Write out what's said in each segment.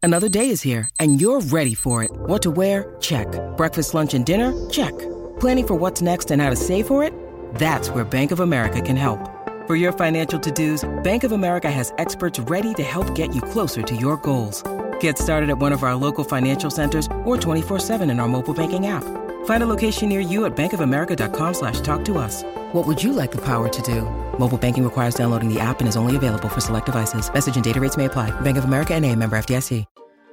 Another day is here, and you're ready for it. What to wear? Check. Breakfast, lunch, and dinner? Check. Planning for what's next and how to save for it? That's where Bank of America can help. For your financial to-dos, Bank of America has experts ready to help get you closer to your goals. Get started at one of our local financial centers or 24/7 in our mobile banking app. Find a location near you at bankofamerica.com/talktous. What would you like the power to do? Mobile banking requires downloading the app and is only available for select devices. Message and data rates may apply. Bank of America N.A., member FDIC.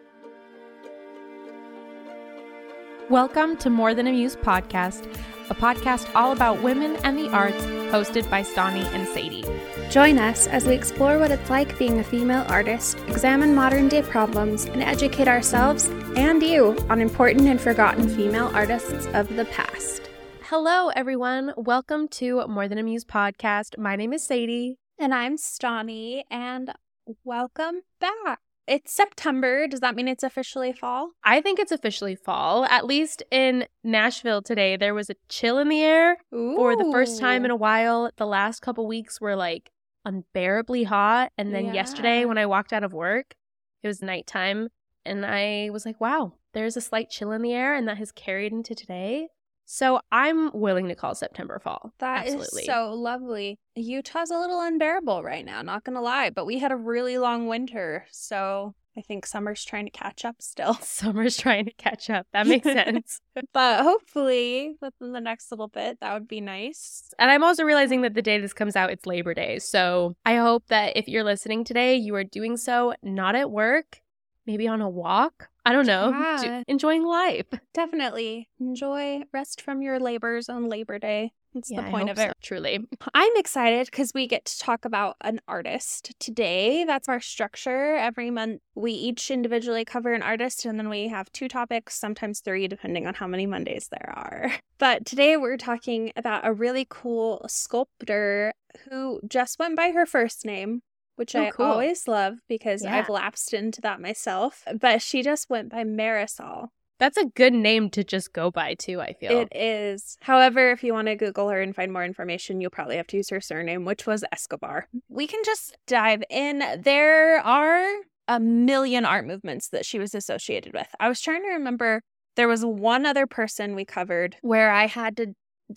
Welcome to More Than a Muse podcast, a podcast all about women and the arts, hosted by Stani and Sadie. Join us as we explore what it's like being a female artist, examine modern-day problems, and educate ourselves and you on important and forgotten female artists of the past. Hello, everyone. Welcome to More Than a Muse podcast. My name is Sadie. And I'm Stani, and welcome back. It's September. Does that mean it's officially fall? I think it's officially fall. At least in Nashville today, there was a chill in the air. Ooh. For the first time in a while. The last couple weeks were like unbearably hot. And then yesterday when I walked out of work, it was nighttime. And I was like, wow, there's a slight chill in the air. And that has carried into today. So I'm willing to call September fall. That Absolutely. is so lovely. Utah's a little unbearable right now, not going to lie. But we had a really long winter. So I think summer's trying to catch up still. Summer's trying to catch up. That makes sense. But hopefully within the next little bit, that would be nice. And I'm also realizing that the day this comes out, it's Labor Day. So I hope that if you're listening today, you are doing so not at work, maybe on a walk. I don't know. Yeah. Enjoying life. Definitely. Enjoy, rest from your labors on Labor Day. That's the point of it. So, truly. I'm excited because we get to talk about an artist today. That's our structure. Every month, we each individually cover an artist, and then we have 2 topics, sometimes 3, depending on how many Mondays there are. But today, we're talking about a really cool sculptor who just went by her first name, which I cool. always love because I've lapsed into that myself. But she just went by Marisol. That's a good name to just go by, too, I feel. It is. However, if you want to Google her and find more information, you'll probably have to use her surname, which was Escobar. We can just dive in. There are a million art movements that she was associated with. I was trying to remember, there was one other person we covered where I had to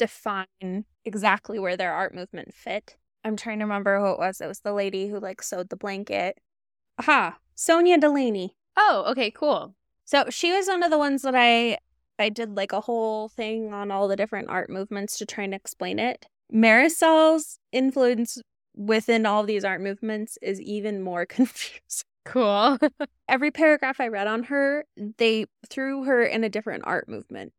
define exactly where their art movement fit. I'm trying to remember who it was. It was the lady who sewed the blanket. Aha, Sonia Delaney. Oh, okay, cool. So she was one of the ones that I did a whole thing on all the different art movements to try and explain it. Marisol's influence within all these art movements is even more confusing. Cool. Every paragraph I read on her, they threw her in a different art movement.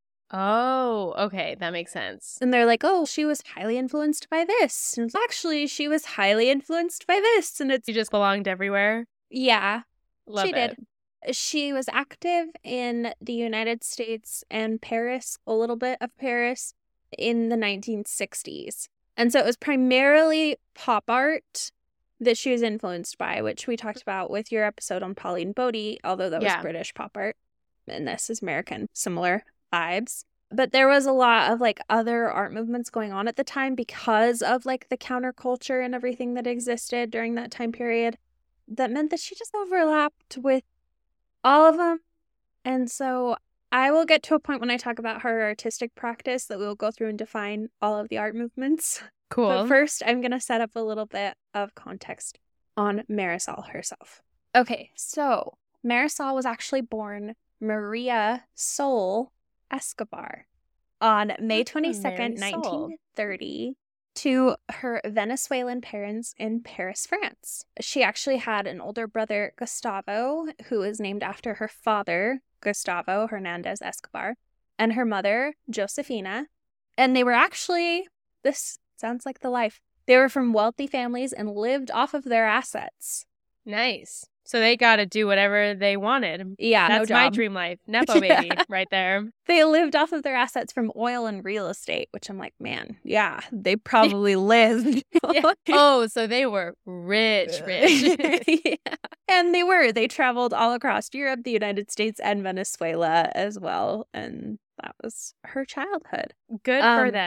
Oh, okay. That makes sense. And they're like, oh, she was highly influenced by this. And actually, she was highly influenced by this. And it's... She just belonged everywhere? Yeah. Love she it. did. She was active in the United States and Paris, a little bit of Paris, in the 1960s. And so it was primarily pop art that she was influenced by, which we talked about with your episode on Pauline Bodie, although that was British pop art. And this is American, similar vibes. But there was a lot of other art movements going on at the time because of the counterculture and everything that existed during that time period. That meant that she just overlapped with all of them. And so I will get to a point when I talk about her artistic practice that we will go through and define all of the art movements. Cool. But first, I'm going to set up a little bit of context on Marisol herself. Okay, so Marisol was actually born Maria Sol Escobar on May 22nd, 1930. To her Venezuelan parents in Paris, France. She actually had an older brother, Gustavo, who is named after her father, Gustavo Hernandez Escobar, and her mother, Josefina. And they were actually, this sounds like the life, they were from wealthy families and lived off of their assets. Nice. So they got to do whatever they wanted. Yeah, That's my dream life. Nepo baby right there. They lived off of their assets from oil and real estate, which I'm like, man, yeah, they probably lived. Oh, so they were rich. Yeah. And they traveled all across Europe, the United States, and Venezuela as well. And that was her childhood. Good for them.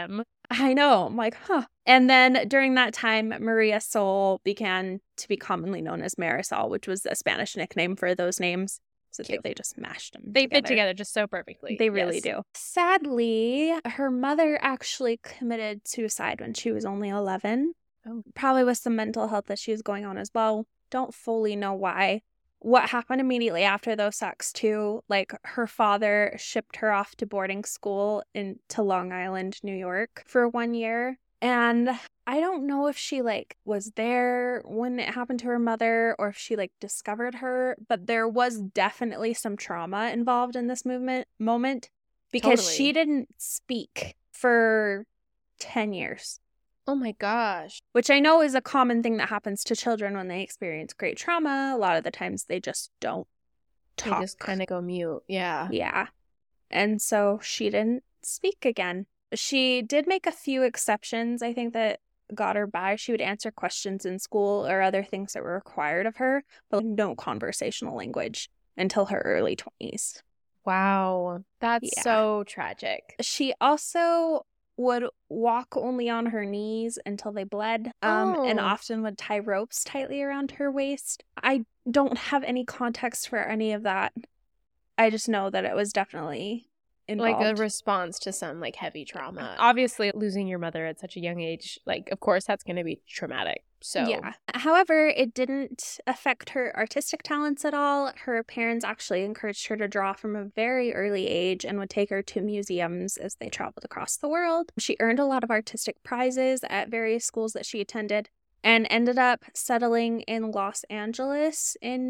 I know. I'm like, huh. And then during that time, Maria Sol began to be commonly known as Marisol, which was a Spanish nickname for those names. So they just mashed them They fit together just so perfectly. They really do. Sadly, her mother actually committed suicide when she was only 11. Oh. Probably with some mental health issues going on as well. Don't fully know why. What happened immediately after though sucks too. Like her father shipped her off to boarding school to Long Island, New York for 1 year. And I don't know if she was there when it happened to her mother or if she discovered her, but there was definitely some trauma involved in this moment because she didn't speak for 10 years. Oh my gosh. Which I know is a common thing that happens to children when they experience great trauma. A lot of the times they just don't talk. They just kind of go mute. Yeah. Yeah. And so she didn't speak again. She did make a few exceptions, I think, that got her by. She would answer questions in school or other things that were required of her, but no conversational language until her early 20s. Wow. That's so tragic. She also would walk only on her knees until they bled, and often would tie ropes tightly around her waist. I don't have any context for any of that. I just know that it was definitely involved. Like a response to some heavy trauma. Obviously, losing your mother at such a young age, of course, that's going to be traumatic. So yeah. However, it didn't affect her artistic talents at all. Her parents actually encouraged her to draw from a very early age and would take her to museums as they traveled across the world. She earned a lot of artistic prizes at various schools that she attended and ended up settling in Los Angeles in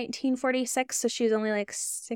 1946. So she was only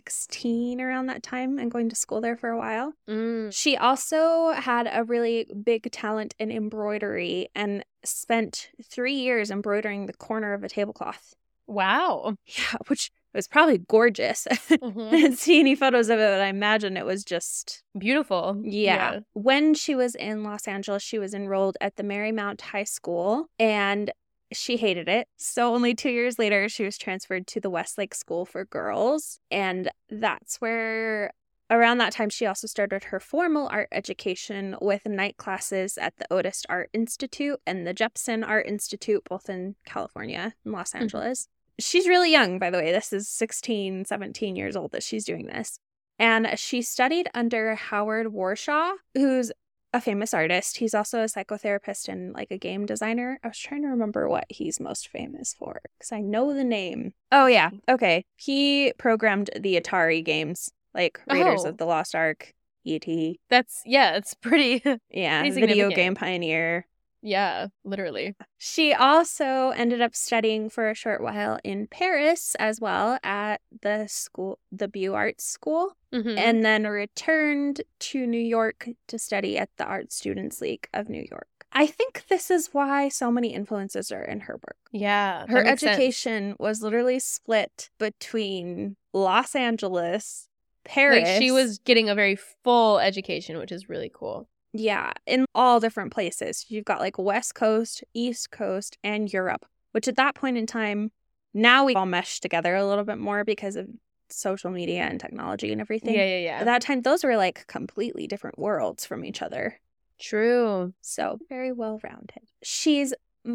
16 around that time and going to school there for a while. She also had a really big talent in embroidery and spent 3 years embroidering the corner of a tablecloth. Wow. Yeah, which was probably gorgeous. Mm-hmm. I didn't see any photos of it, but I imagine it was just beautiful. Yeah. When she was in Los Angeles, she was enrolled at the Marymount High School, and she hated it. So only 2 years later, she was transferred to the Westlake School for Girls. And that's where, around that time, she also started her formal art education with night classes at the Otis Art Institute and the Jepson Art Institute, both in California and Los Angeles. She's really young, by the way. This is 16, 17 years old that she's doing this. And she studied under Howard Warshaw, who's a famous artist. He's also a psychotherapist and a game designer. I was trying to remember what he's most famous for because I know the name. Oh, yeah. Okay. He programmed the Atari games like Raiders of the Lost Ark, E.T. It's pretty. Yeah. Pretty video game pioneir. Yeah, literally. She also ended up studying for a short while in Paris as well at the Beaux Arts School, and then returned to New York to study at the Art Students League of New York. I think this is why so many influences are in her work. Yeah. Her education was literally split between Los Angeles, Paris. She was getting a very full education, which is really cool. Yeah, in all different places. You've got West Coast, East Coast, and Europe, which at that point in time, now we all mesh together a little bit more because of social media and technology and everything. Yeah. At that time, those were completely different worlds from each other. True. So very well-rounded. She's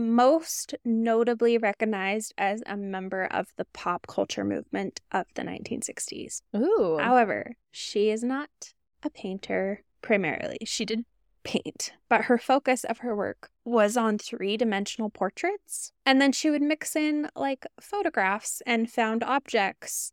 most notably recognized as a member of the pop culture movement of the 1960s. Ooh. However, she is not a painter. Primarily, she did paint, but her focus of her work was on 3-dimensional portraits. And then she would mix in photographs and found objects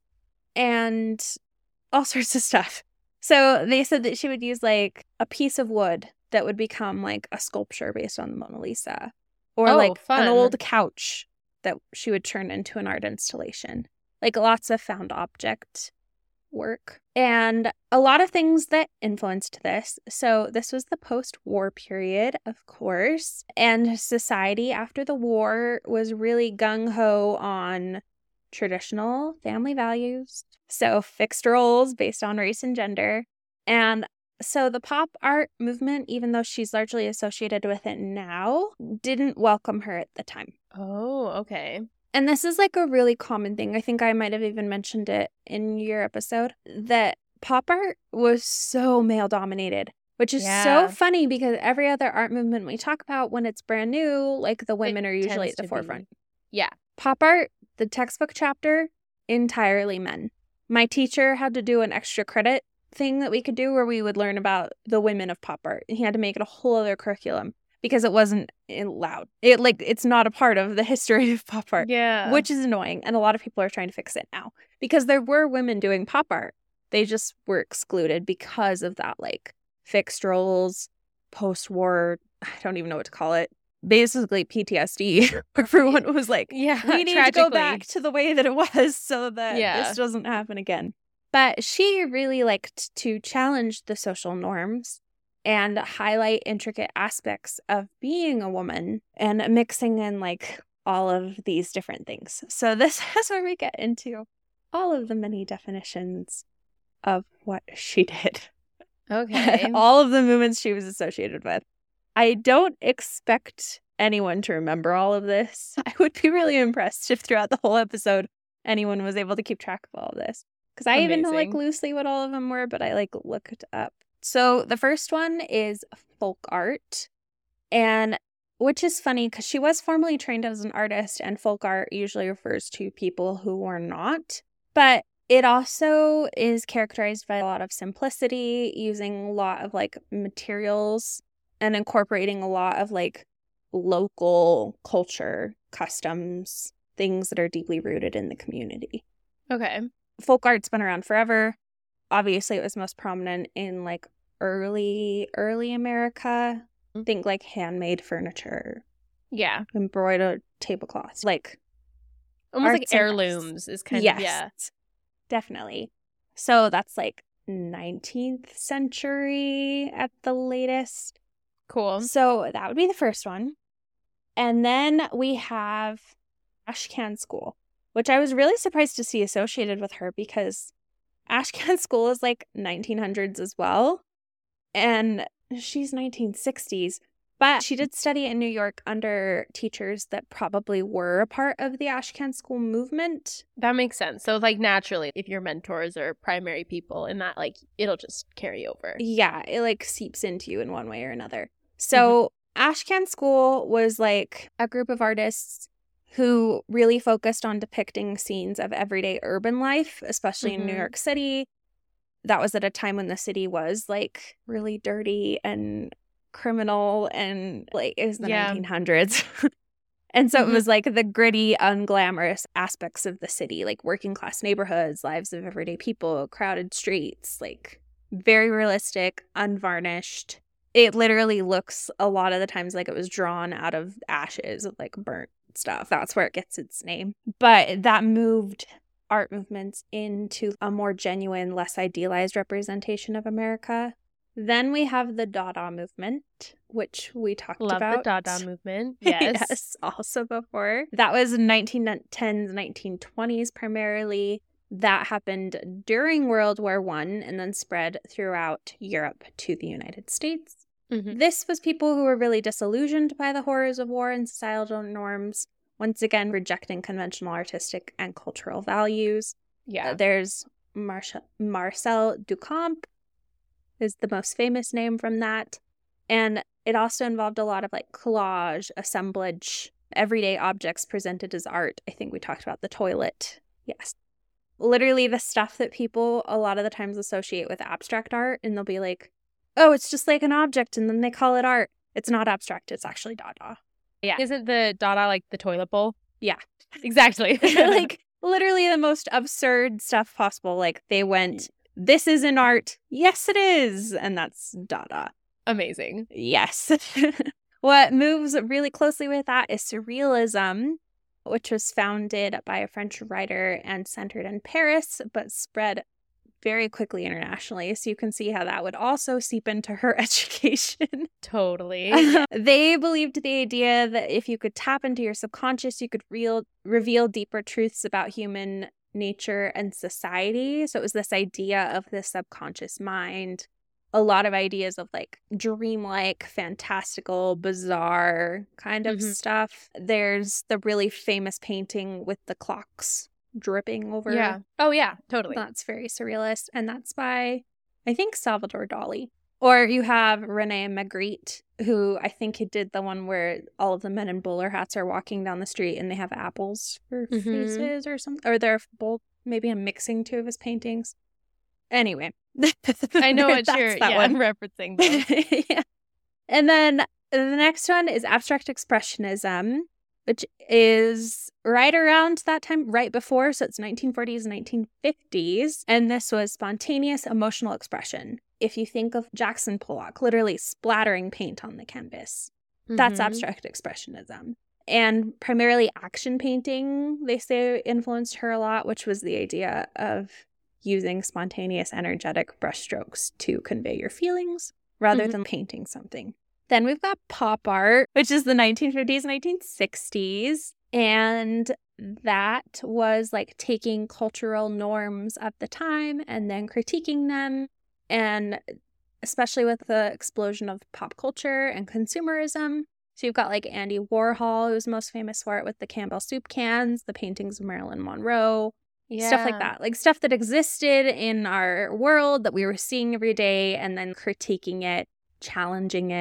and all sorts of stuff. So they said that she would use a piece of wood that would become a sculpture based on the Mona Lisa, or fun. An old couch that she would turn into an art installation. Lots of found object work. And a lot of things that influenced this. So this was the post-war period, of course, and society after the war was really gung-ho on traditional family values. So fixed roles based on race and gender. And so the pop art movement, even though she's largely associated with it now, didn't welcome her at the time. Oh, okay. And this is a really common thing. I think I might have even mentioned it in your episode, that pop art was so male dominated. which is so funny because every other art movement we talk about, when it's brand new, like the women are usually at the forefront. Yeah. Pop art, the textbook chapter, entirely men. My teacher had to do an extra credit thing that we could do where we would learn about the women of pop art. And he had to make it a whole other curriculum because it wasn't allowed. It's not a part of the history of pop art. Yeah. Which is annoying. And a lot of people are trying to fix it now because there were women doing pop art. They just were excluded because of that, like, fixed roles, post-war, I don't even know what to call it. Basically PTSD. Everyone was like, we need to go back to the way that it was so that this doesn't happen again. But she really liked to challenge the social norms and highlight intricate aspects of being a woman and mixing in, like, all of these different things. So this is where we get into all of the many definitions of what she did. Okay. All of the movements she was associated with. I don't expect anyone to remember all of this. I would be really impressed if throughout the whole episode anyone was able to keep track of all of this. Because I even know, like, loosely what all of them were, but I, like, looked up. So the first one is folk art, and which is funny because she was formerly trained as an artist, and folk art usually refers to people who were not. But it also is characterized by a lot of simplicity, using a lot of, like, materials and incorporating a lot of, like, local culture, customs, things that are deeply rooted in the community. Okay. Folk art's been around forever. Obviously, it was most prominent in, like, early America. Think, like, handmade furniture. Yeah. Embroidered tablecloths. Like, almost like heirlooms is kind of, definitely. So that's, like, 19th century at the latest. Cool. So that would be the first one. And then we have Ashcan School, which I was really surprised to see associated with her because Ashcan School is, like, 1900s as well. And she's 1960s. But she did study in New York under teachers that probably were a part of the Ashcan School movement. That makes sense. So, like, naturally, if your mentors are primary people in that, like, it'll just carry over. Yeah, it, like, seeps into you in one way or another. So Ashcan School was, like, a group of artists who really focused on depicting scenes of everyday urban life, especially in New York City. That was at a time when the city was, like, really dirty and criminal, and, like, it was the 1900s. And so it was, like, the gritty, unglamorous aspects of the city, like working class neighborhoods, lives of everyday people, crowded streets, like, very realistic, unvarnished. It literally looks a lot of the times like it was drawn out of ashes of, like, burnt stuff. That's where it gets its name. But that moved art movements into a more genuine, less idealized representation of America. Then we have the Dada movement, which we talked about. Love the Dada movement. Yes. Yes, also before. That was 1910s, 1920s primarily. That happened during World War I and then spread throughout Europe to the United States. This was people who were really disillusioned by the horrors of war and societal norms, once again rejecting conventional artistic and cultural values. Yeah. There's Marcel Duchamp is the most famous name from that. And it also involved a lot of, like, collage, assemblage, everyday objects presented as art. I think we talked about the toilet. Yes. Literally the stuff that people a lot of the times associate with abstract art, and they'll be like, oh, it's just like an object, and then they call it art. It's not abstract, it's actually Dada. Yeah. Isn't the Dada, like, the toilet bowl? Yeah. Exactly. Like, literally the most absurd stuff possible. Like, they went, this isn't art. Yes, it is. And that's Dada. Amazing. Yes. What moves really closely with that is Surrealism, which was founded by a French writer and centered in Paris, but spread very quickly internationally. So you can see how that would also seep into her education. Totally. They believed the idea that if you could tap into your subconscious, you could reveal deeper truths about human nature and society. So it was this idea of the subconscious mind. A lot of ideas of, like, dreamlike, fantastical, bizarre kind of stuff. There's the really famous painting with the clocks dripping over. Yeah. Oh, yeah, totally. That's very surrealist. And that's by, I think, Salvador Dali. Or you have Rene Magritte, who I think he did the one where all of the men in bowler hats are walking down the street and they have apples for faces or something. Or they're both, maybe I'm mixing two of his paintings. Anyway. I know what you're one. referencing. Though. Yeah. And then the next one is Abstract Expressionism, which is right around that time, right before. So it's 1940s, 1950s. And this was spontaneous emotional expression. If you think of Jackson Pollock, literally splattering paint on the canvas, that's abstract expressionism. And primarily action painting, they say, influenced her a lot, which was the idea of using spontaneous, energetic brushstrokes to convey your feelings rather than painting something. Then we've got pop art, which is the 1950s, 1960s. And that was like taking cultural norms of the time and then critiquing them. And especially with the explosion of pop culture and consumerism. So you've got like Andy Warhol, who's most famous for it with the Campbell soup cans, the paintings of Marilyn Monroe, stuff like that. Like stuff that existed in our world that we were seeing every day and then critiquing it, challenging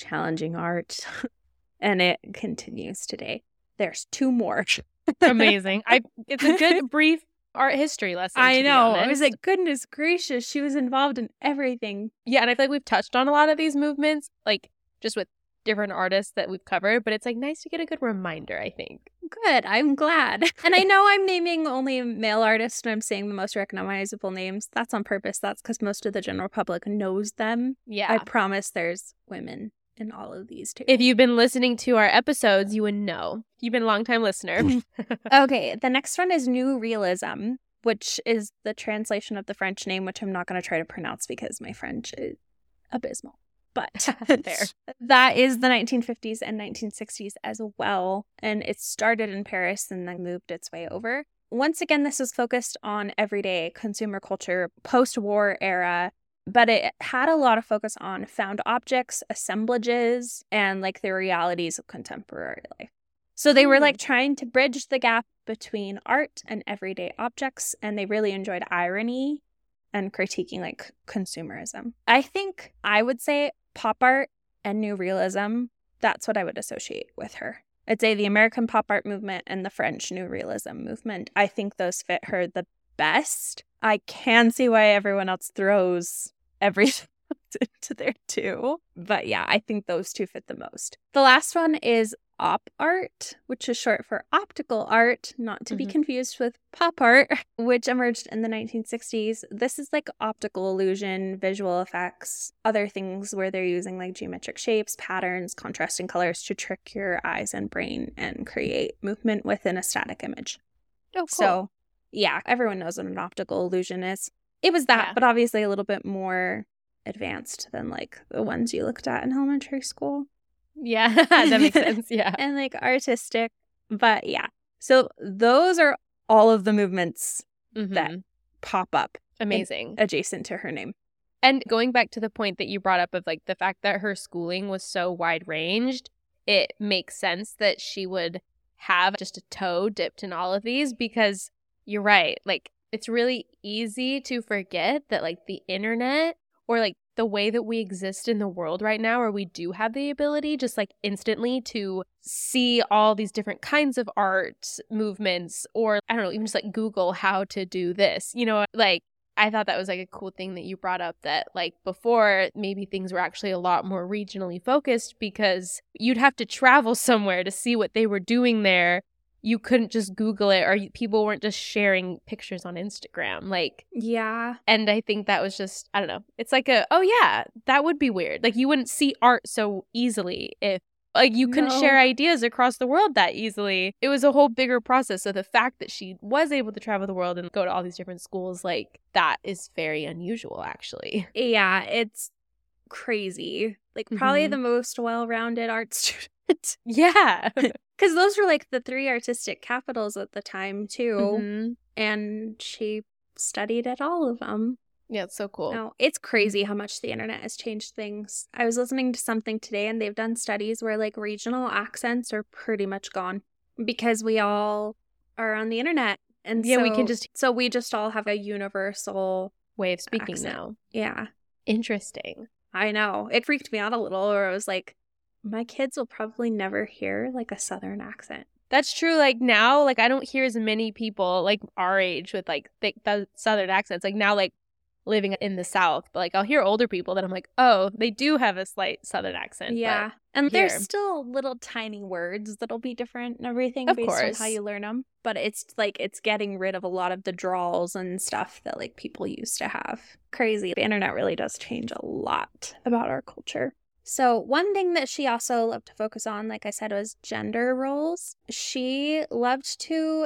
art. And it continues today. There's two more. Amazing. It's a good brief art history lesson. I know. I was like, goodness gracious, she was involved in everything. Yeah, and I feel like we've touched on a lot of these movements, like just with different artists that we've covered, but it's like nice to get a good reminder, I think. Good. I'm glad. And I know I'm naming only male artists and I'm saying the most recognizable names. That's on purpose. That's because most of the general public knows them. Yeah. I promise there's women in all of these too. If you've been listening to our episodes, you would know. You've been a longtime listener. Okay, the next one is New Realism, which is the translation of the French name, which I'm not going to try to pronounce because my French is abysmal. But fair. That is the 1950s and 1960s as well. And it started in Paris and then moved its way over. Once again, this was focused on everyday consumer culture, post-war era. But it had a lot of focus on found objects, assemblages, and like the realities of contemporary life. So they were like trying to bridge the gap between art and everyday objects. And they really enjoyed irony and critiquing like consumerism. I think I would say pop art and New Realism, that's what I would associate with her. I'd say the American pop art movement and the French New Realism movement. I think those fit her the best. I can see why everyone else throws everything into there too. But yeah, I think those two fit the most. The last one is op art, which is short for optical art, not to be confused with pop art, which emerged in the 1960s. This is like optical illusion, visual effects, other things where they're using like geometric shapes, patterns, contrasting colors to trick your eyes and brain and create movement within a static image. Oh, cool. So yeah, everyone knows what an optical illusion is. It was that, but obviously a little bit more advanced than like the ones you looked at in elementary school. Yeah, that makes sense. Yeah. And like artistic. But yeah. So those are all of the movements that pop up. Amazing. Adjacent to her name. And going back to the point that you brought up of like the fact that her schooling was so wide ranged, it makes sense that she would have just a toe dipped in all of these because you're right. Like it's really easy to forget that like the internet or like the way that we exist in the world right now, where we do have the ability just like instantly to see all these different kinds of art movements, or I don't know, even just like Google how to do this, you know, like I thought that was like a cool thing that you brought up, that like before maybe things were actually a lot more regionally focused because you'd have to travel somewhere to see what they were doing there. You couldn't just Google it, or people weren't just sharing pictures on Instagram. Like, yeah. And I think that was just, I don't know. It's like oh yeah, that would be weird. Like you wouldn't see art so easily if like you couldn't share ideas across the world that easily. It was a whole bigger process. So the fact that she was able to travel the world and go to all these different schools, like that is very unusual, actually. Yeah, it's crazy. Like probably the most well-rounded art student. Yeah. Because those were like the three artistic capitals at the time too. And she studied at all of them. Yeah, it's so cool. No, it's crazy how much the internet has changed things. I was listening to something today and they've done studies where like regional accents are pretty much gone because we all are on the internet. And yeah, we just all have a universal way of speaking accent now. Yeah. Interesting. I know. It freaked me out a little, or I was like, my kids will probably never hear like a Southern accent. That's true. Like now, like I don't hear as many people like our age with like thick Southern accents. Like now, like living in the South, but like I'll hear older people that I'm like, oh, they do have a slight Southern accent. Yeah. And there's still little tiny words that'll be different and everything based on how you learn them. But it's like it's getting rid of a lot of the drawls and stuff that like people used to have. Crazy. The internet really does change a lot about our culture. So one thing that she also loved to focus on, like I said, was gender roles. She loved to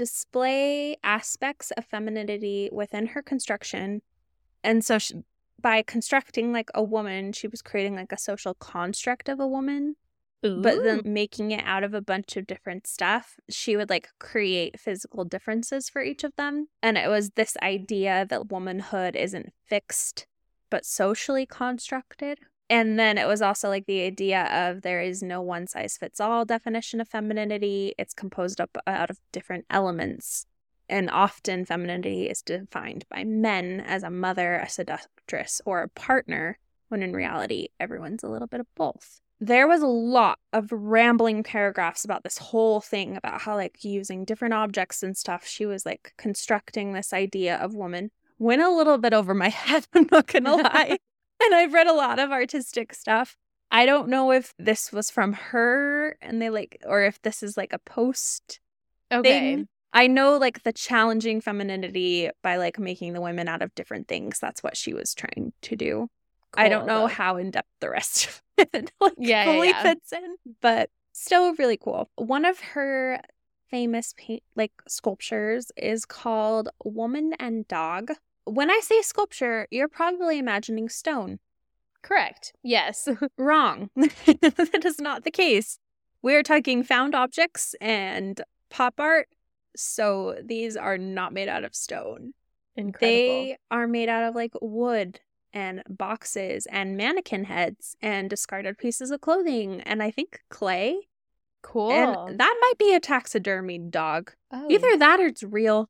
display aspects of femininity within her construction. And so by constructing like a woman, she was creating like a social construct of a woman. Ooh. But then making it out of a bunch of different stuff, she would like create physical differences for each of them. And it was this idea that womanhood isn't fixed, but socially constructed. And then it was also like the idea of there is no one size fits all definition of femininity. It's composed up out of different elements. And often femininity is defined by men as a mother, a seductress, or a partner, when in reality, everyone's a little bit of both. There was a lot of rambling paragraphs about this whole thing, about how like using different objects and stuff, she was like constructing this idea of woman. Went a little bit over my head, I'm not gonna lie. And I've read a lot of artistic stuff. I don't know if this was from her and they like, or if this is like a post thing. I know like the challenging femininity by like making the women out of different things. That's what she was trying to do. Cool, I don't know how in depth the rest of it fully fits in, but still really cool. One of her famous sculptures is called Woman and Dog. When I say sculpture, you're probably imagining stone. Correct. Yes. Wrong. That is not the case. We're talking found objects and pop art. So these are not made out of stone. Incredible. They are made out of like wood and boxes and mannequin heads and discarded pieces of clothing and I think clay. Cool. And that might be a taxidermied dog. Oh. Either that or it's real.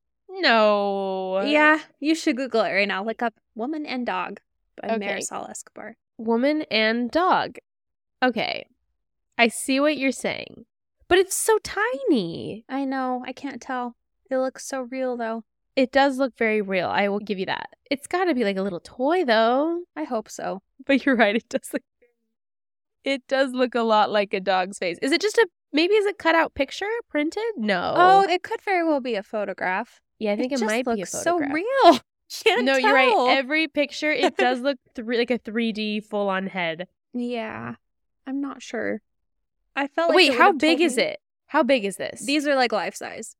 No. Yeah, you should Google it right now. Look up Woman and Dog by Marisol Escobar. Woman and Dog. Okay. I see what you're saying. But it's so tiny. I know. I can't tell. It looks so real, though. It does look very real. I will give you that. It's got to be like a little toy, though. I hope so. But you're right. It does look a lot like a dog's face. Is it just maybe is it cut out picture printed? No. Oh, it could very well be a photograph. Yeah, I think it might be a photograph. So real. Can't no, tell. You're right. Every picture, it does look like a 3D full-on head. Yeah. I'm not sure. I felt like wait, how big is it? How big is this? These are like life size.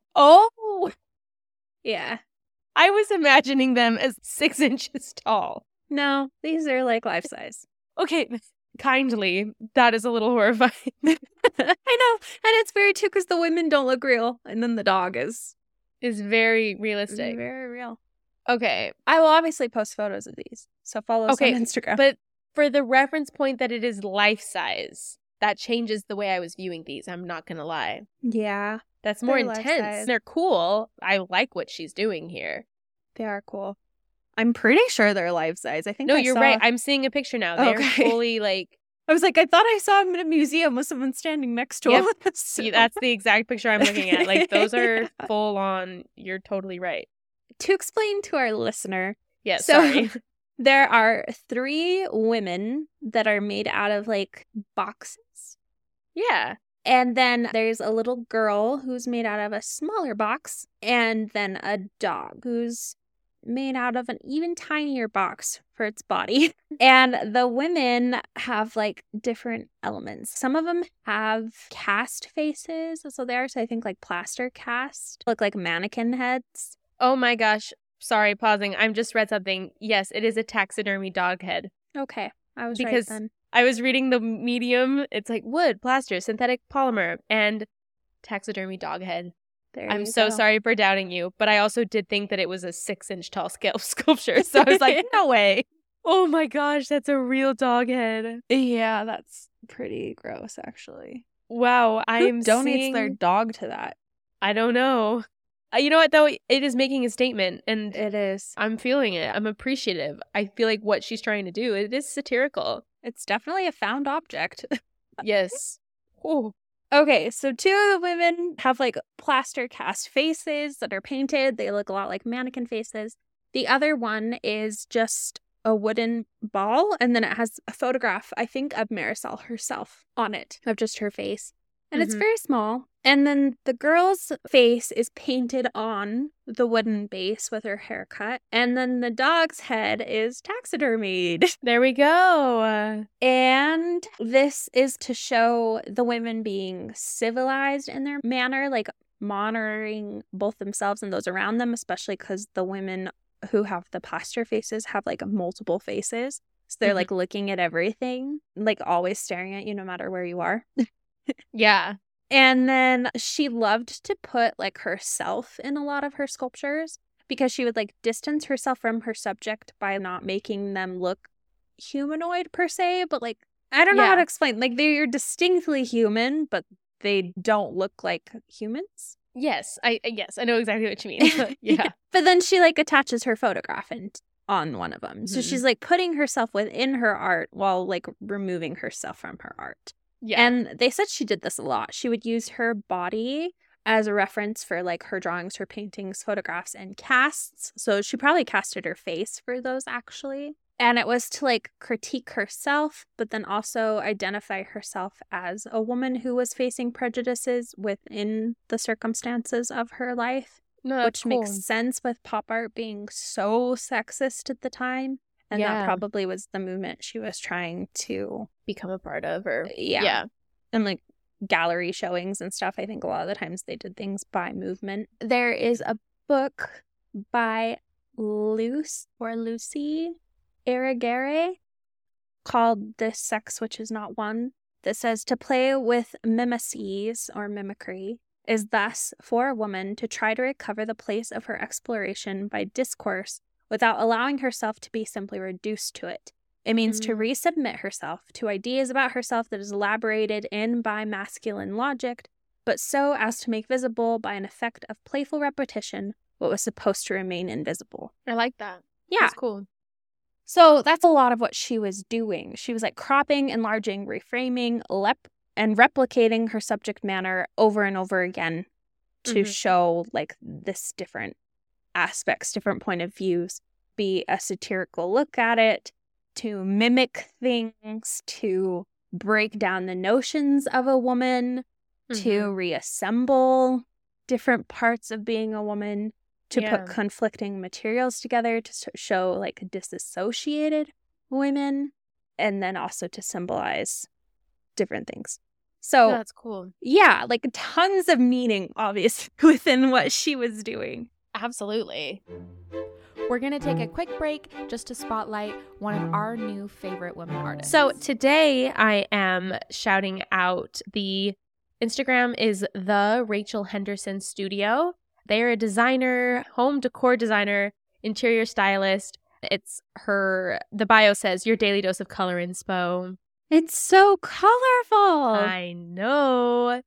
Oh! Yeah. I was imagining them as 6 inches tall. No, these are like life size. Okay, kindly. That is a little horrifying. I know. And it's very too because the women don't look real. And then the dog is very realistic. Very real. Okay. I will obviously post photos of these. So follow us on Instagram. But for the reference point that it is life size, that changes the way I was viewing these. I'm not going to lie. Yeah. That's more intense. They're cool. I like what she's doing here. They are cool. I'm pretty sure they're life size. I think No, you're right. I'm seeing a picture now. They're fully like... I was like, I thought I saw them in a museum with someone standing next to them. So... That's the exact picture I'm looking at. Like, those are full on. You're totally right. To explain to our listener. Yes, sorry. There are 3 women that are made out of, like, boxes. Yeah. And then there's a little girl who's made out of a smaller box. And then a dog who's made out of an even tinier box for its body. And the women have like different elements. Some of them have cast faces. So they are, so I think like plaster cast, look like mannequin heads. Oh my gosh. Sorry, pausing. I just read something. Yes, it is a taxidermy dog head. Okay. I was right then. I was reading the medium. It's like wood, plaster, synthetic polymer, and taxidermy dog head. I'm so sorry for doubting you, but I also did think that it was a 6-inch tall scale sculpture. So I was like, no way. Oh my gosh, that's a real dog head. Yeah, that's pretty gross, actually. Wow, Who donates their dog to that? I don't know. You know what, though? It is making a statement, and It is. I'm feeling it. I'm appreciative. I feel like what she's trying to do, it is satirical. It's definitely a found object. Yes. Oh. Okay, so two of the women have like plaster cast faces that are painted. They look a lot like mannequin faces. The other one is just a wooden ball, and then it has a photograph, I think, of Marisol herself on it, of just her face. And it's very small. And then the girl's face is painted on the wooden base with her haircut. And then the dog's head is taxidermied. There we go. And this is to show the women being civilized in their manner, like monitoring both themselves and those around them, especially because the women who have the plaster faces have like multiple faces. So they're like looking at everything, like always staring at you no matter where you are. Yeah. And then she loved to put like herself in a lot of her sculptures because she would like distance herself from her subject by not making them look humanoid per se, but like I don't know how to explain. Like they're distinctly human, but they don't look like humans. Yes, I know exactly what you mean. Yeah. But then she like attaches her photograph on one of them. So she's like putting herself within her art while like removing herself from her art. Yeah. And they said she did this a lot. She would use her body as a reference for like her drawings, her paintings, photographs, and casts. So she probably casted her face for those actually. And it was to like critique herself, but then also identify herself as a woman who was facing prejudices within the circumstances of her life. No, which makes sense with pop art being so sexist at the time. And that probably was the movement she was trying to become a part of. Or yeah. And like gallery showings and stuff. I think a lot of the times they did things by movement. There is a book by Lucy Irigaray called This Sex Which Is Not One that says to play with mimesis or mimicry is thus for a woman to try to recover the place of her exploration by discourse without allowing herself to be simply reduced to it. It means to resubmit herself to ideas about herself that is elaborated in by masculine logic, but so as to make visible by an effect of playful repetition what was supposed to remain invisible. I like that. Yeah. That's cool. So that's a lot of what she was doing. She was like cropping, enlarging, reframing, and replicating her subject matter over and over again to show like this different aspects, different point of views, be a satirical look at it, to mimic things, to break down the notions of a woman, to reassemble different parts of being a woman, to put conflicting materials together to show like disassociated women, and then also to symbolize different things. So that's cool. Yeah, like tons of meaning, obviously, within what she was doing. Absolutely. We're going to take a quick break just to spotlight one of our new favorite women artists. So today I am shouting out the Instagram is the Rachel Henderson Studio. They're a designer, home decor designer, interior stylist. It's the bio says, your daily dose of color inspo. It's so colorful. I know.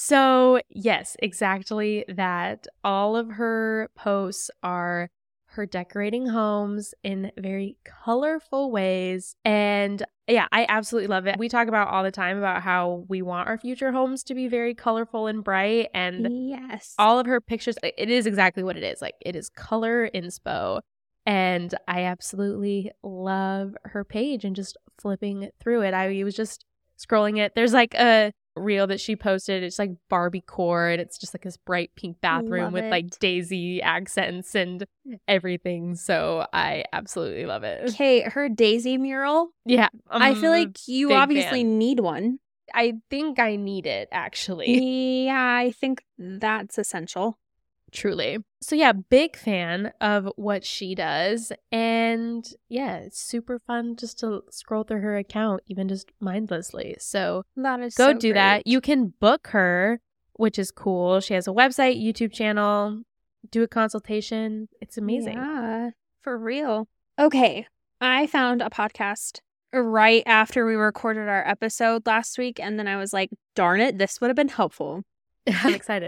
So yes, exactly that. All of her posts are her decorating homes in very colorful ways. And yeah, I absolutely love it. We talk about all the time about how we want our future homes to be very colorful and bright. And yes, all of her pictures, it is exactly what it is. Like it is color inspo. And I absolutely love her page and just flipping through it. I was just scrolling it. There's like a reel that she posted. It's like Barbie-core, and it's just like this bright pink bathroom with like daisy accents and everything. So I absolutely love it. Okay, her daisy mural. Yeah. I feel like you obviously need one. I think I need it, actually. Yeah, I think that's essential. Truly. So yeah, big fan of what she does. And yeah, it's super fun just to scroll through her account, even just mindlessly. So that is go so do great. that. You can book her, which is cool. She has a website, YouTube channel, do a consultation. It's amazing. Yeah, for real. Okay, I found a podcast right after we recorded our episode last week. And then I was like, darn it, this would have been helpful. I'm excited.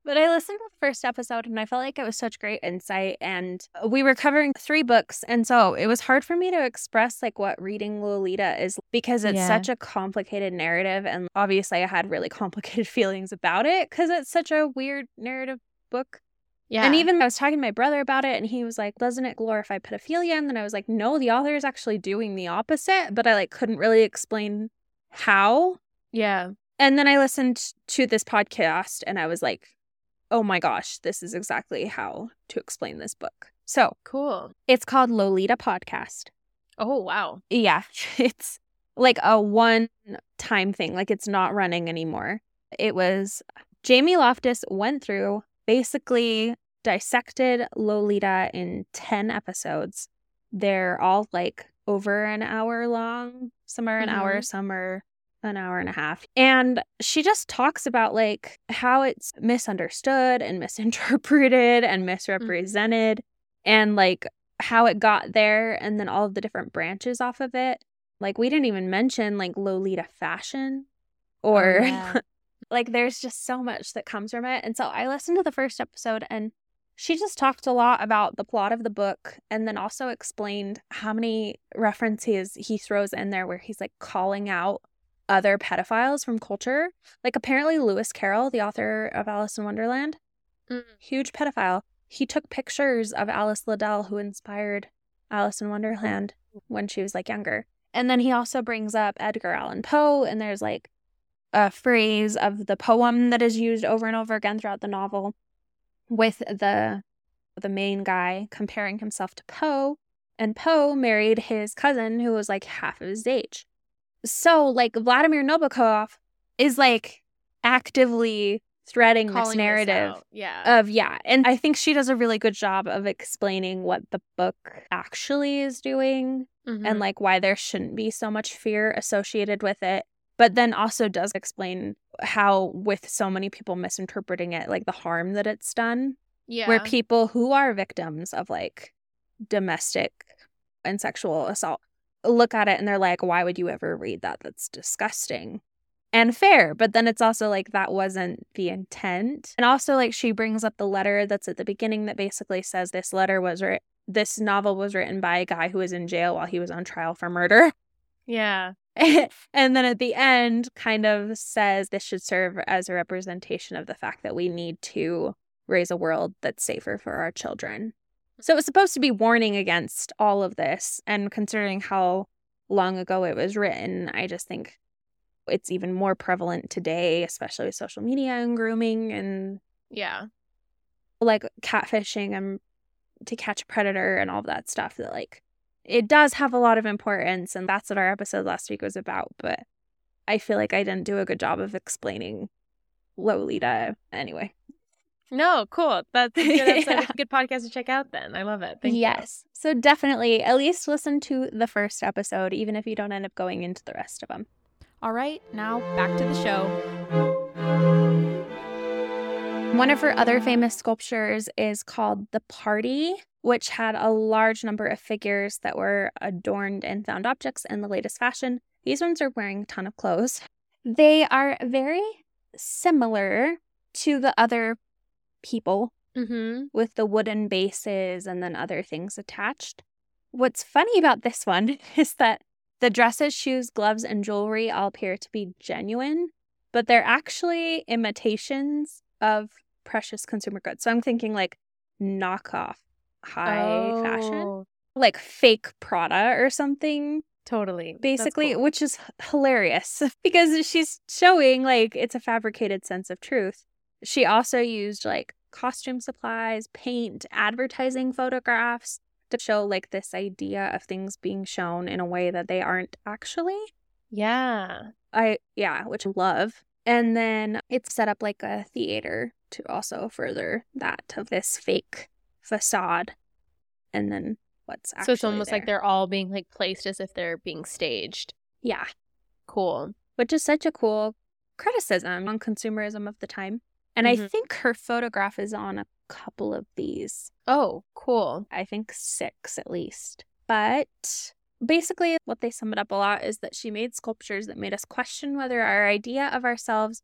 But I listened to the first episode and I felt like it was such great insight. And we were covering 3 books. And so it was hard for me to express like what reading Lolita is because it's such a complicated narrative. And obviously I had really complicated feelings about it because it's such a weird narrative book. Yeah. And even I was talking to my brother about it and he was like, doesn't it glorify pedophilia? And then I was like, no, the author is actually doing the opposite. But I like couldn't really explain how. Yeah. And then I listened to this podcast and I was like, oh my gosh, this is exactly how to explain this book. So Cool. it's called Lolita Podcast. Oh, wow. Yeah, it's like a one-time thing. Like it's not running anymore. It was Jamie Loftus went through, basically dissected Lolita in 10 episodes. They're all like over an hour long. Some are an hour, some are an hour and a half. And she just talks about like how it's misunderstood and misinterpreted and misrepresented and like how it got there and then all of the different branches off of it. Like we didn't even mention like Lolita fashion or like there's just so much that comes from it. And so I listened to the first episode and she just talked a lot about the plot of the book and then also explained how many references he throws in there where he's like calling out other pedophiles from culture. Like apparently Lewis Carroll, the author of Alice in Wonderland, huge pedophile. He took pictures of Alice Liddell, who inspired Alice in Wonderland when she was like younger. And then he also brings up Edgar Allan Poe, and there's like a phrase of the poem that is used over and over again throughout the novel with the main guy comparing himself to Poe, and Poe married his cousin who was like half of his age. So, like, Vladimir Nabokov is, like, actively threading this narrative of, and I think she does a really good job of explaining what the book actually is doing and, like, why there shouldn't be so much fear associated with it, but then also does explain how, with so many people misinterpreting it, like, the harm that it's done. Yeah. Where people who are victims of, like, domestic and sexual assault look at it and they're like, why would you ever read that? That's disgusting. And fair. But then it's also like that wasn't the intent. And also like she brings up the letter that's at the beginning that basically says this novel was written by a guy who was in jail while he was on trial for murder. Yeah. And then at the end kind of says this should serve as a representation of the fact that we need to raise a world that's safer for our children. So it was supposed to be warning against all of this, and considering how long ago it was written, I just think it's even more prevalent today, especially with social media and grooming and like catfishing and To Catch a Predator and all of that stuff that like it does have a lot of importance, and that's what our episode last week was about, but I feel like I didn't do a good job of explaining Lolita anyway. No, cool. That's a good episode. Good podcast to check out then. I love it. Thank you. Yes. So definitely at least listen to the first episode, even if you don't end up going into the rest of them. All right, now back to the show. One of her other famous sculptures is called The Party, which had a large number of figures that were adorned in found objects in the latest fashion. These ones are wearing a ton of clothes. They are very similar to the other people with the wooden bases and then other things attached. What's funny about this one is that the dresses, shoes, gloves, and jewelry all appear to be genuine, but they're actually imitations of precious consumer goods. So I'm thinking like knockoff high fashion, like fake Prada or something. Totally. Basically, cool. Which is hilarious because she's showing like it's a fabricated sense of truth. She also used like costume supplies, paint, advertising photographs to show like this idea of things being shown in a way that they aren't actually. Yeah. Which I love. And then it's set up like a theater to also further that of this fake facade. And then what's actually So it's almost there. like they're all being like placed as if they're being staged. Yeah. Cool. Which is such a cool criticism on consumerism of the time. And I think her photograph is on a couple of these. Oh, cool. I think 6 at least. But basically what they sum it up a lot is that she made sculptures that made us question whether our idea of ourselves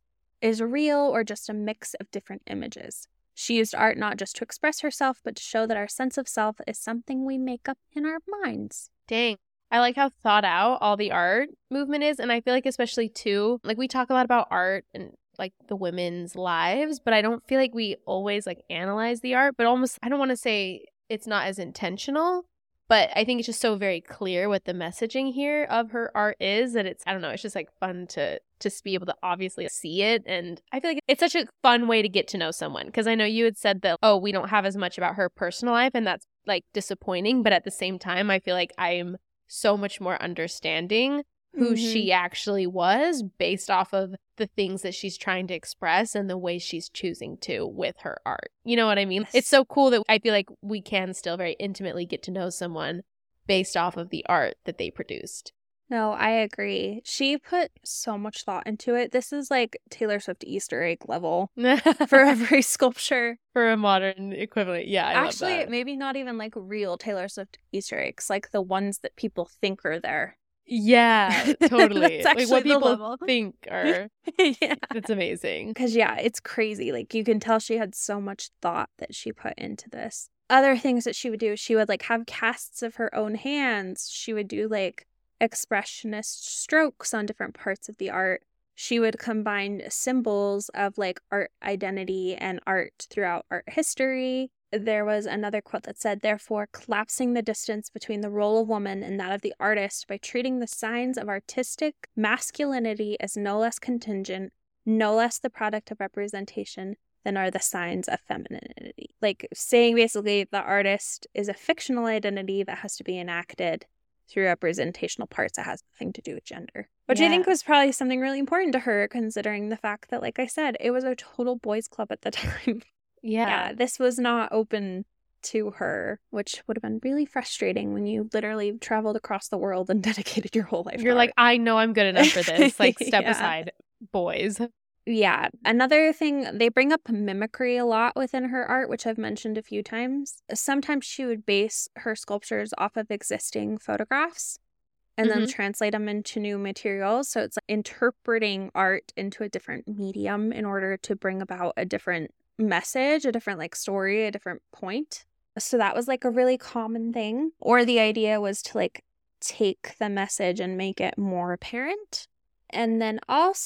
is real or just a mix of different images. She used art not just to express herself, but to show that our sense of self is something we make up in our minds. Dang. I like how thought out all the art movement is. And I feel like especially too, like we talk a lot about art and like the women's lives, but I don't feel like we always like analyze the art, but almost, I don't want to say it's not as intentional, but I think it's just so very clear what the messaging here of her art is that it's, I don't know, it's just like fun to just be able to obviously see it. And I feel like it's such a fun way to get to know someone, because I know you had said that, oh, we don't have as much about her personal life, and that's like disappointing. But at the same time, I feel like I'm so much more understanding who she actually was based off of the things that she's trying to express and the way she's choosing to with her art. You know what I mean? Yes. It's so cool that I feel like we can still very intimately get to know someone based off of the art that they produced. No, I agree. She put so much thought into it. This is like Taylor Swift Easter egg level for every sculpture. For a modern equivalent. Yeah, I Actually, love that. maybe not even like real Taylor Swift Easter eggs, like the ones that people think are there. Yeah, totally. That's Like actually what the people level. think are, Yeah. it's amazing. Because, yeah, it's crazy. Like, you can tell she had so much thought that she put into this. Other things that she would do, she would, like, have casts of her own hands. She would do, like, expressionist strokes on different parts of the art. She would combine symbols of, like, art identity and art throughout art history. There was another quote that said, therefore, collapsing the distance between the role of woman and that of the artist by treating the signs of artistic masculinity as no less contingent, no less the product of representation than are the signs of femininity. Like saying basically the artist is a fictional identity that has to be enacted through representational parts that has nothing to do with gender. Which I think was probably something really important to her, considering the fact that, like I said, it was a total boys' club at the time. Yeah, this was not open to her, which would have been really frustrating when you literally traveled across the world and dedicated your whole life to You're like, art. I know I'm good enough for this. Like, step Yeah. aside, boys. Yeah. Another thing, they bring up mimicry a lot within her art, which I've mentioned a few times. Sometimes she would base her sculptures off of existing photographs and then translate them into new materials. So it's like interpreting art into a different medium in order to bring about a different message, a different like story, a different point. So that was like a really common thing. Or the idea was to like take the message and make it more apparent. And then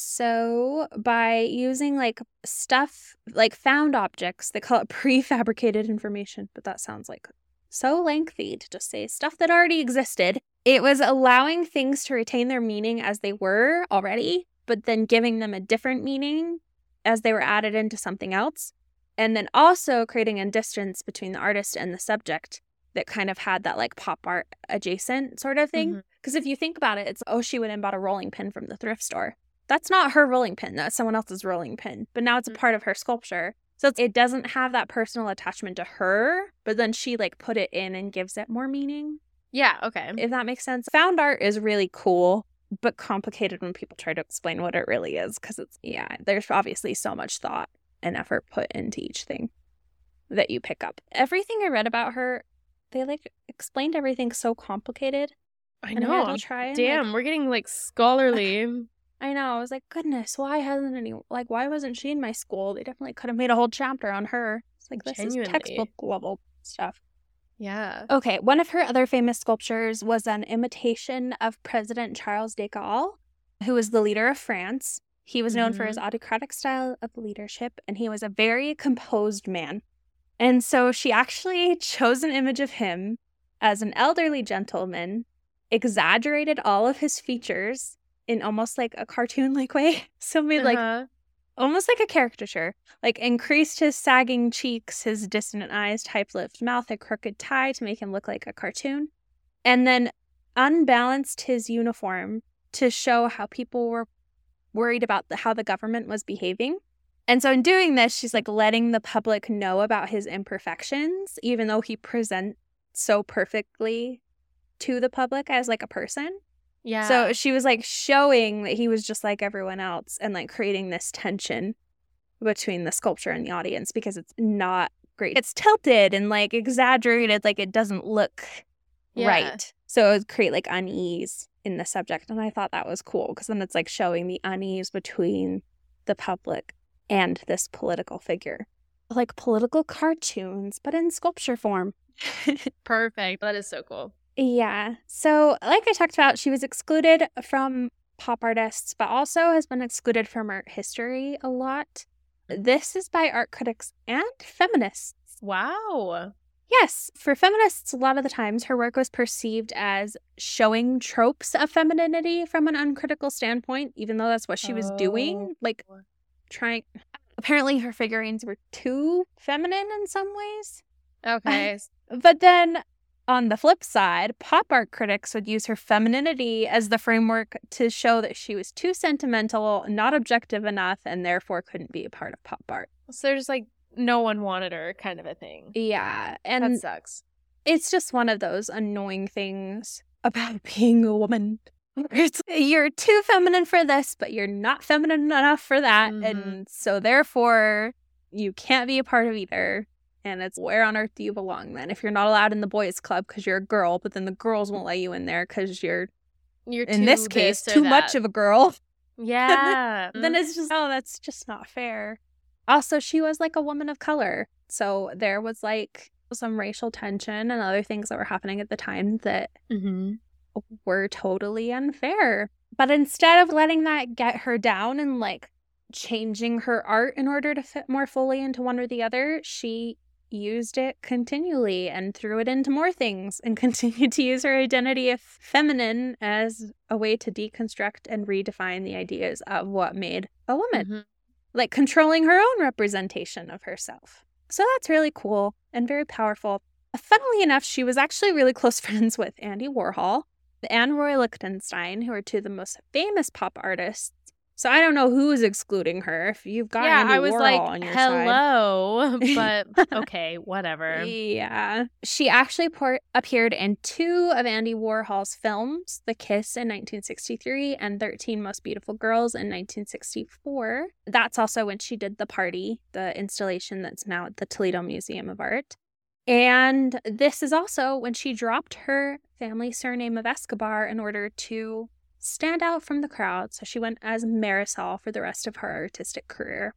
also by using like stuff like found objects, they call it prefabricated information, but that sounds like so lengthy to just say stuff that already existed. It was allowing things to retain their meaning as they were already, but then giving them a different meaning as they were added into something else. And then also creating a distance between the artist and the subject that kind of had that like pop art adjacent sort of thing. Because if you think about it, it's, oh, she went and bought a rolling pin from the thrift store. That's not her rolling pin. That's someone else's rolling pin. But now it's a part of her sculpture. So it doesn't have that personal attachment to her, but then she like put it in and gives it more meaning. Yeah, okay. If that makes sense. Found art is really cool, but complicated when people try to explain what it really is. Because it's, yeah, there's obviously so much thought and effort put into each thing that you pick up. Everything I read about her, they like explained everything so complicated. I And I know. had to try and, Damn, like- we're getting like scholarly. I know. I was like, goodness, why wasn't she in my school? They definitely could have made a whole chapter on her. It's like, this Genuinely. is textbook level stuff. Yeah. Okay, one of her other famous sculptures was an imitation of President Charles de Gaulle, who was the leader of France. He was known for his autocratic style of leadership, and he was a very composed man. And so she actually chose an image of him as an elderly gentleman, exaggerated all of his features in almost like a cartoon-like way. So made like almost like a caricature, like increased his sagging cheeks, his dissonant eyes, tight-lipped mouth, a crooked tie to make him look like a cartoon, and then unbalanced his uniform to show how people were worried about how the government was behaving. And so in doing this, she's like letting the public know about his imperfections, even though he presents so perfectly to the public as like a person. Yeah. So she was like showing that he was just like everyone else and like creating this tension between the sculpture and the audience because it's not great. It's tilted and like exaggerated, like it doesn't look right. So it would create like unease in the subject. And I thought that was cool because then it's like showing the unease between the public and this political figure. Like political cartoons, but in sculpture form. Perfect. That is so cool. Yeah. So, like I talked about, she was excluded from pop artists, but also has been excluded from art history a lot. This is by art critics and feminists. Wow. Yes, for feminists, a lot of the times her work was perceived as showing tropes of femininity from an uncritical standpoint, even though that's what she was doing. Like, trying. Apparently, her figurines were too feminine in some ways. Okay. But then, on the flip side, pop art critics would use her femininity as the framework to show that she was too sentimental, not objective enough, and therefore couldn't be a part of pop art. So there's like no one wanted her kind of a thing. Yeah, and that sucks. It's just one of those annoying things about being a woman. It's, you're too feminine for this, but you're not feminine enough for that. Mhm. And so therefore, you can't be a part of either. And it's where on earth do you belong then? If you're not allowed in the boys' club because you're a girl, but then the girls won't let you in there because you're in this case, too much of a girl. Yeah. Then it's just, oh, that's just not fair. Also, she was like a woman of color. So there was like some racial tension and other things that were happening at the time that were totally unfair. But instead of letting that get her down and like changing her art in order to fit more fully into one or the other, she used it continually and threw it into more things and continued to use her identity of feminine as a way to deconstruct and redefine the ideas of what made a woman. Like controlling her own representation of herself. So that's really cool and very powerful. Funnily enough, she was actually really close friends with Andy Warhol and Roy Lichtenstein, who are two of the most famous pop artists. So I don't know who's excluding her. If you've got Andy I was Warhol like, on your hello, but okay, whatever. Yeah. She actually appeared in 2 of Andy Warhol's films, The Kiss in 1963 and 13 Most Beautiful Girls in 1964. That's also when she did The Party, the installation that's now at the Toledo Museum of Art. And this is also when she dropped her family surname of Escobar in order to stand out from the crowd. So she went as Marisol for the rest of her artistic career.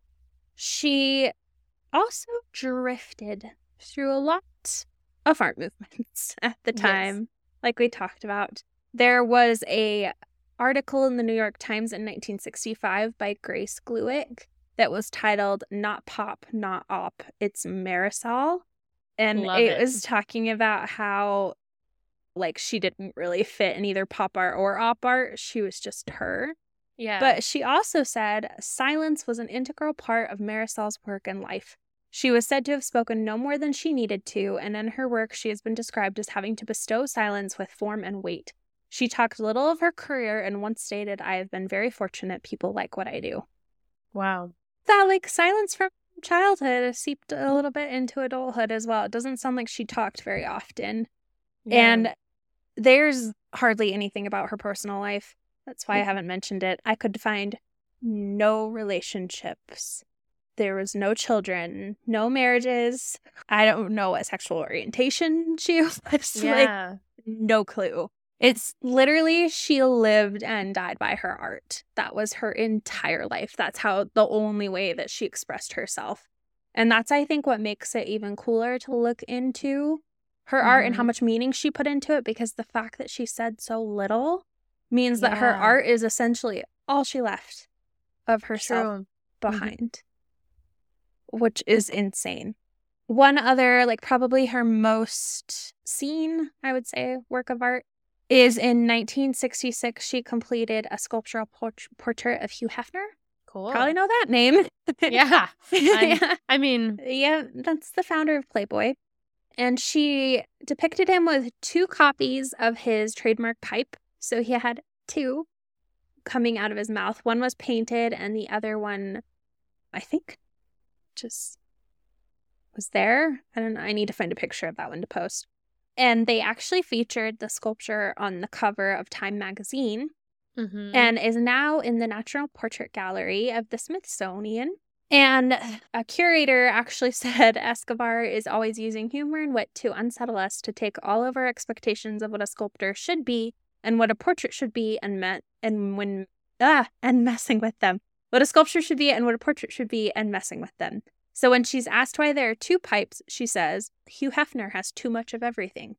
She also drifted through a lot of art movements at the time, like we talked about. There was a article in the New York Times in 1965 by Grace Gluick that was titled "Not Pop, Not Op, It's Marisol." And it was talking about how like she didn't really fit in either pop art or op art. She was just her. Yeah. But she also said silence was an integral part of Marisol's work and life. She was said to have spoken no more than she needed to, and in her work she has been described as having to bestow silence with form and weight. She talked little of her career and once stated, "I have been very fortunate people like what I do." Wow. That like silence from childhood seeped a little bit into adulthood as well. It doesn't sound like she talked very often. Yeah. And there's hardly anything about her personal life. That's why I haven't mentioned it. I could find no relationships. There was no children, no marriages. I don't know what sexual orientation she was. Yeah. Like, no clue. It's literally she lived and died by her art. That was her entire life. That's how the only way that she expressed herself. And that's, I think, what makes it even cooler to look into her art and how much meaning she put into it, because the fact that she said so little means that her art is essentially all she left of herself behind, which is insane. One other, like probably her most seen, I would say, work of art is in 1966. She completed a sculptural portrait of Hugh Hefner. Cool. Probably know that name. Yeah. I mean. Yeah, that's the founder of Playboy. And she depicted him with 2 copies of his trademark pipe. So he had 2 coming out of his mouth. One was painted and the other one, I think, just was there. I don't know. I need to find a picture of that one to post. And they actually featured the sculpture on the cover of Time magazine and is now in the National Portrait Gallery of the Smithsonian. And a curator actually said Escobar is always using humor and wit to unsettle us, to take all of our expectations of what a sculptor should be and what a portrait should be and messing with them. what a sculpture should be and what a portrait should be and messing with them. So when she's asked why there are two pipes, she says, Hugh Hefner has too much of everything.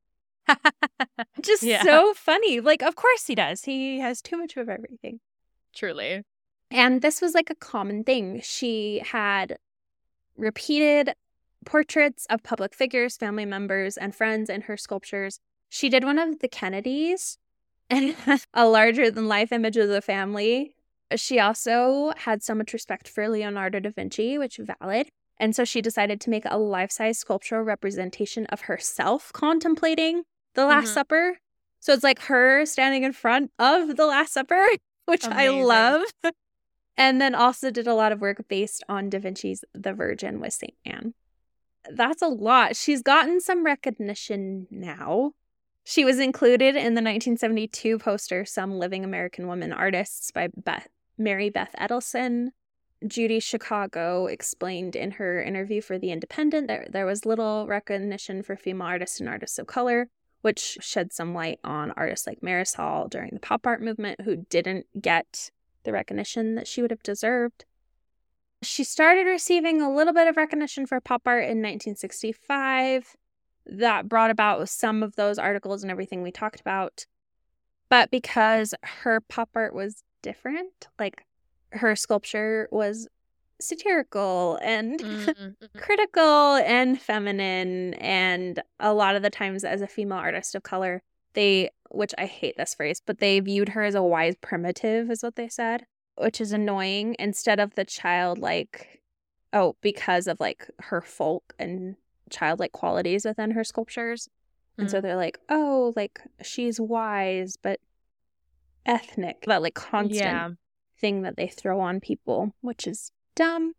Just so funny. Like, of course he does. He has too much of everything. Truly. And this was like a common thing. She had repeated portraits of public figures, family members, and friends in her sculptures. She did one of the Kennedys and a larger-than-life image of the family. She also had so much respect for Leonardo da Vinci, which is valid. And so she decided to make a life-size sculptural representation of herself contemplating the Last Supper. So it's like her standing in front of the Last Supper, which I love. And then also did a lot of work based on Da Vinci's The Virgin with St. Anne. That's a lot. She's gotten some recognition now. She was included in the 1972 poster Some Living American Women Artists by Mary Beth Edelson. Judy Chicago explained in her interview for The Independent that there was little recognition for female artists and artists of color, which shed some light on artists like Marisol during the pop art movement who didn't get the recognition that she would have deserved. She started receiving a little bit of recognition for pop art in 1965. That brought about some of those articles and everything we talked about. But because her pop art was different, like her sculpture was satirical and critical and feminine, and a lot of the times as a female artist of color, which I hate this phrase, but they viewed her as a wise primitive, is what they said, which is annoying, instead of the childlike, because of like her folk and childlike qualities within her sculptures. And so they're like, like she's wise, but ethnic, that like constant thing that they throw on people, which is dumb.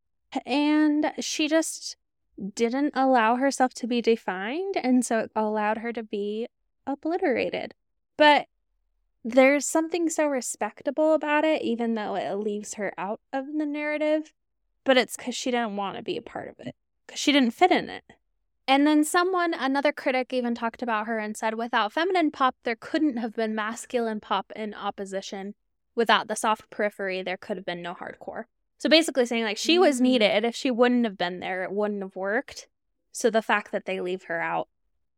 And she just didn't allow herself to be defined, and so it allowed her to be obliterated. But there's something so respectable about it, even though it leaves her out of the narrative. But it's because she didn't want to be a part of it, because she didn't fit in it. And then another critic even talked about her and said, without feminine pop, there couldn't have been masculine pop in opposition. Without the soft periphery, there could have been no hardcore. So basically saying, like, she was needed. If she wouldn't have been there, it wouldn't have worked. So the fact that they leave her out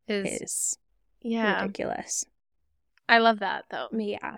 is ridiculous. I love that, though. Yeah.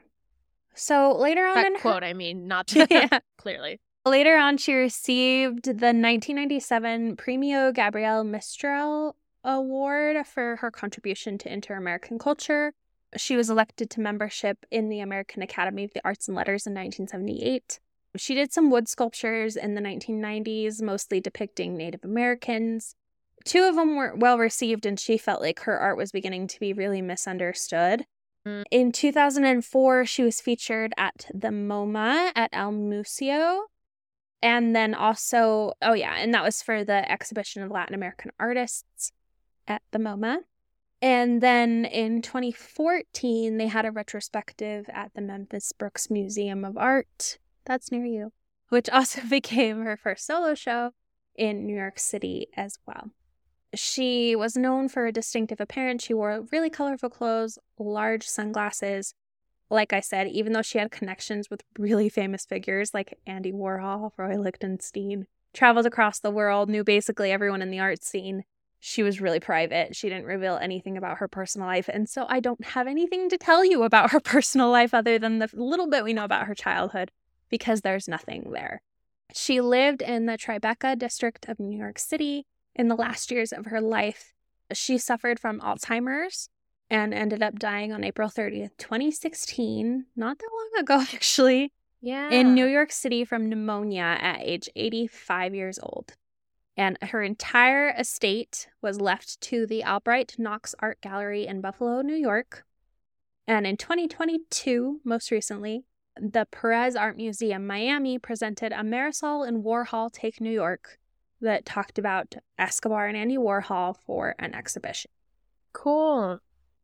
So later on that quote, I mean, not clearly. Later on, she received the 1997 Premio Gabriel Mistral Award for her contribution to inter-American culture. She was elected to membership in the American Academy of the Arts and Letters in 1978. She did some wood sculptures in the 1990s, mostly depicting Native Americans. 2 of them were well received, and she felt like her art was beginning to be really misunderstood. In 2004, she was featured at the MoMA at El Museo. And then also, and that was for the exhibition of Latin American artists at the MoMA. And then in 2014, they had a retrospective at the Memphis Brooks Museum of Art. That's near you. Which also became her first solo show in New York City as well. She was known for a distinctive appearance. She wore really colorful clothes, large sunglasses. Like I said, even though she had connections with really famous figures like Andy Warhol, Roy Lichtenstein, traveled across the world, knew basically everyone in the art scene, she was really private. She didn't reveal anything about her personal life. And so I don't have anything to tell you about her personal life other than the little bit we know about her childhood, because there's nothing there. She lived in the Tribeca district of New York City. In the last years of her life, she suffered from Alzheimer's and ended up dying on April 30th, 2016, not that long ago, actually, in New York City from pneumonia at age 85 years old. And her entire estate was left to the Albright Knox Art Gallery in Buffalo, New York. And in 2022, most recently, the Perez Art Museum, Miami, presented a Marisol and Warhol Take New York that talked about Escobar and Andy Warhol for an exhibition. Cool.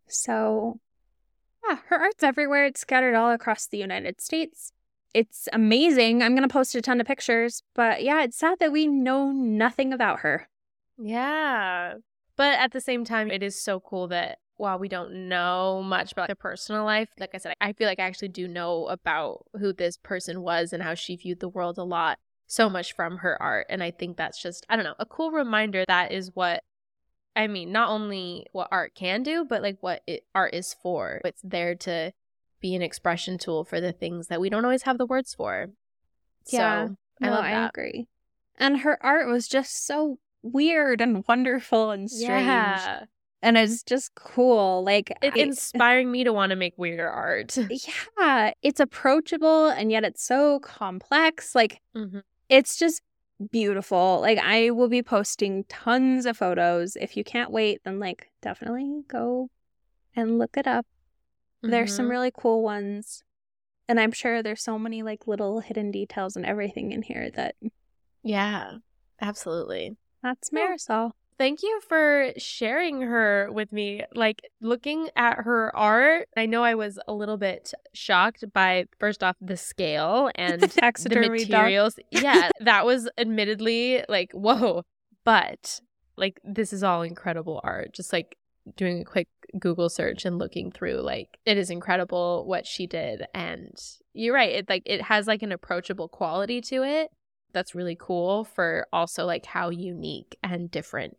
So, her art's everywhere. It's scattered all across the United States. It's amazing. I'm going to post a ton of pictures. But yeah, it's sad that we know nothing about her. Yeah. But at the same time, it is so cool that while we don't know much about their personal life, like I said, I feel like I actually do know about who this person was and how she viewed the world a lot, so much from her art. And I think that's just, I don't know, a cool reminder that is what, I mean, not only what art can do, but like what art is for. It's there to be an expression tool for the things that we don't always have the words for. Yeah, so I agree. And her art was just so weird and wonderful and strange. Yeah. And it's just cool. Like, it's inspiring me to want to make weirder art. Yeah, it's approachable and yet it's so complex. Like, it's just beautiful. Like, I will be posting tons of photos. If you can't wait, then like definitely go and look it up. There's some really cool ones. And I'm sure there's so many like little hidden details and everything in here that. Yeah, absolutely. That's Marisol. Thank you for sharing her with me. Like, looking at her art, I know I was a little bit shocked by, first off, the scale and the materials. Yeah, that was admittedly like, whoa. But like, this is all incredible art. Just like doing a quick Google search and looking through, like, it is incredible what she did. And you're right. It has like an approachable quality to it. That's really cool for also like how unique and different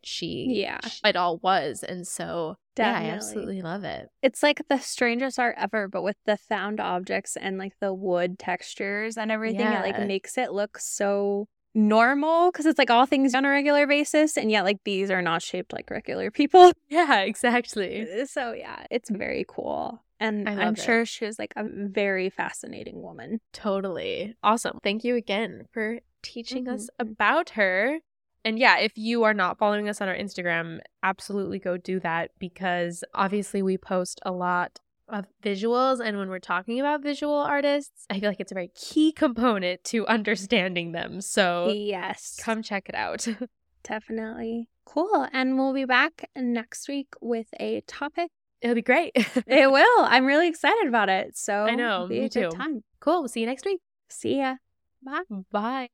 it all was. And so definitely. I absolutely love it. It's like the strangest art ever, but with the found objects and like the wood textures and everything, it like makes it look so normal because it's like all things on a regular basis, and yet like these are not shaped like regular people. Yeah, exactly. So yeah, it's very cool. And I'm sure she was like a very fascinating woman. Totally. Awesome. Thank you again for teaching us about her. And yeah, if you are not following us on our Instagram, absolutely go do that, because obviously we post a lot of visuals, and when we're talking about visual artists, I feel like it's a very key component to understanding them. So yes, come check it out. Definitely. Cool. And we'll be back next week with a topic. It'll be great. It will. I'm really excited about it. So I know, me too. Time. Cool. We'll see you next week. See ya. Bye. Bye.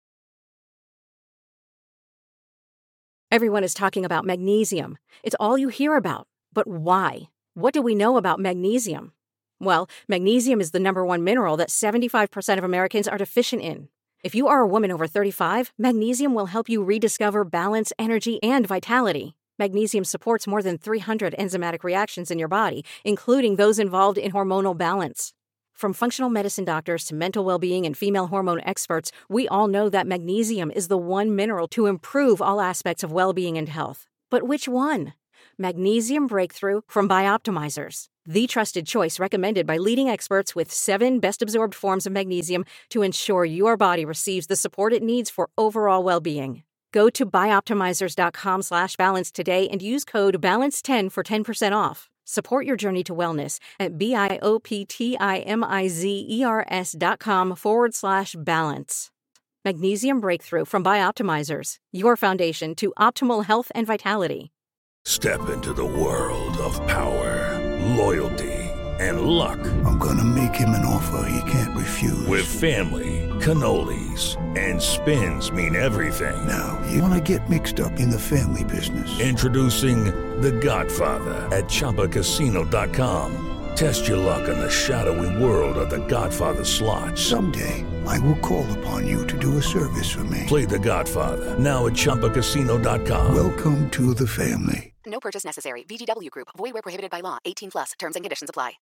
Everyone is talking about magnesium. It's all you hear about. But why? What do we know about magnesium? Well, magnesium is the #1 mineral that 75% of Americans are deficient in. If you are a woman over 35, magnesium will help you rediscover balance, energy, and vitality. Magnesium supports more than 300 enzymatic reactions in your body, including those involved in hormonal balance. From functional medicine doctors to mental well-being and female hormone experts, we all know that magnesium is the one mineral to improve all aspects of well-being and health. But which one? Magnesium Breakthrough from Bioptimizers, the trusted choice recommended by leading experts with 7 best-absorbed forms of magnesium to ensure your body receives the support it needs for overall well-being. Go to bioptimizers.com/balance today and use code BALANCE10 for 10% off. Support your journey to wellness at bioptimizers.com/balance. Magnesium Breakthrough from Bioptimizers, your foundation to optimal health and vitality. Step into the world of power, loyalty, and luck. I'm gonna make him an offer he can't refuse. With family, cannolis, and spins mean everything. Now, you wanna get mixed up in the family business. Introducing The Godfather at ChumbaCasino.com. Test your luck in the shadowy world of The Godfather slot. Someday, I will call upon you to do a service for me. Play The Godfather now at ChumbaCasino.com. Welcome to the family. No purchase necessary. VGW Group. Void where prohibited by law. 18+. Terms and conditions apply.